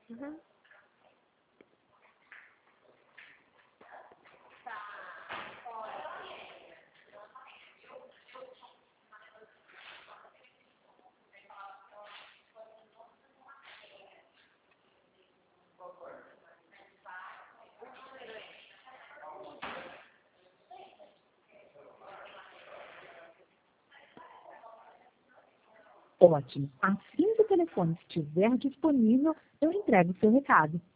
Uhum. Ótimo. Assim que o telefone estiver disponível, eu entrego o seu recado.